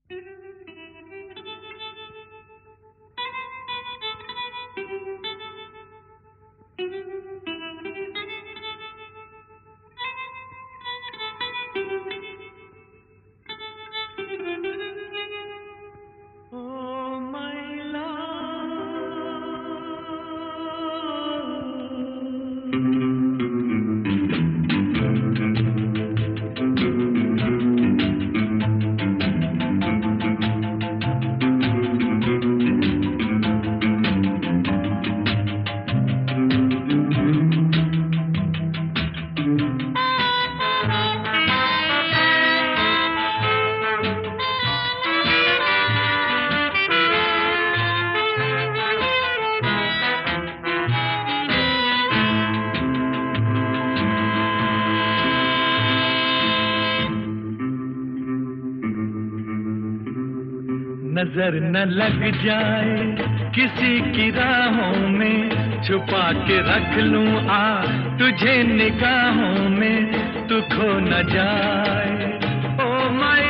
नजर न लग जाए किसी की राहों में, छुपा के रख लूं तुझे निगाहों में, तू खो न जाए। ओ माय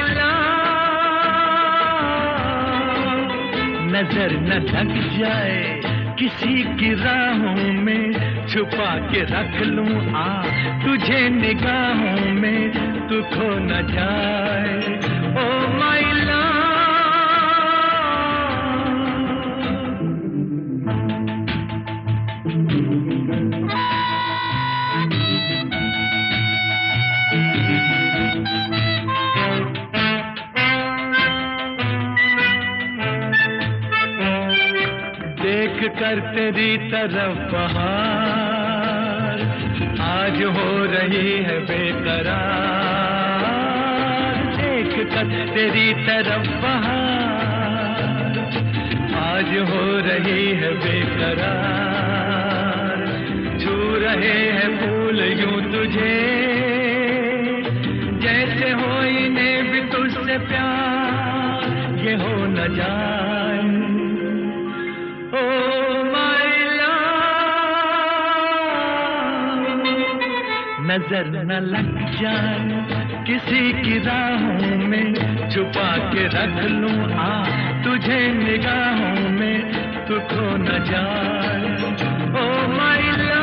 लव, नजर न लग जाए किसी की राहों में, छुपा के रख लूं तुझे निगाहों में, तू खो न जाए। ओ माय लव, देख कर तेरी तरफ बहार आज हो रही है बेकरार, देख कर तेरी तरफ बहार आज हो रही है बेकरार, छू रहे हैं फूल यूं तुझे जैसे हो इन्हें भी तुझसे प्यार, ये हो न जाए। नजर न लग जाए किसी की राहों में, छुपा के रख लूं तुझे निगाहों में, तू खो न जाए। ओ माय लव,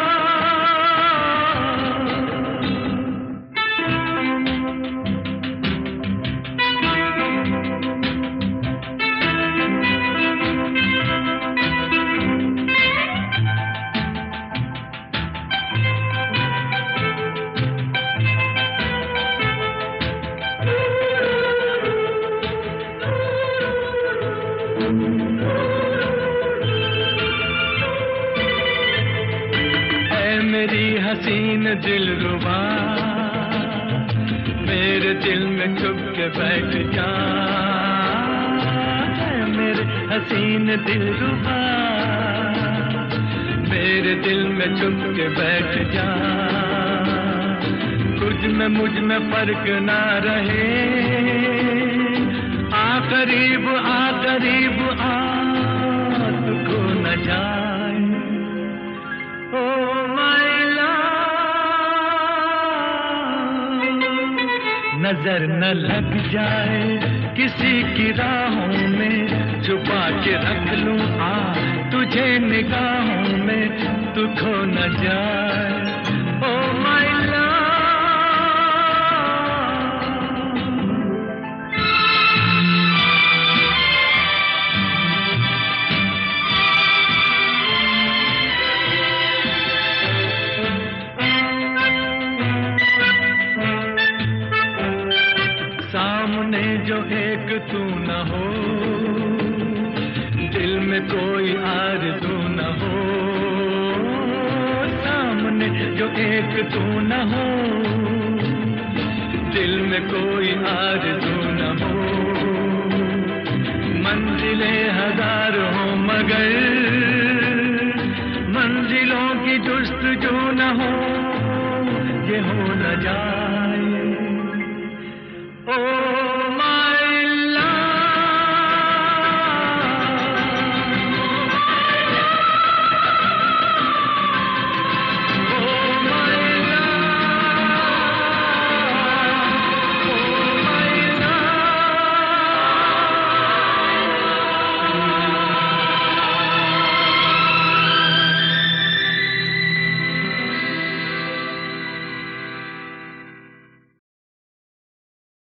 मेरी हसीन दिलरुबा, मेरे दिल में छुप के बैठ जा, मेरे हसीन दिलरुबा, मेरे दिल में छुप के बैठ जा, तुझ में मुझ में फर्क ना रहे, आ करीब आ तू खो न जाए। ओ माय नजर न लग जाए किसी की राहों में, छुपा के रख लूं तुझे निगाहों में, तू खो न जाए। ओ माय लव, सामने जो एक तू न हो, दिल में कोई आरज़ू न हो, सामने जो एक तू न हो, दिल में कोई आरज़ू न हो, मंजिलें हजार हो मगर मंजिलों की जुस्तजू न हो, ये हो न जाए। ओ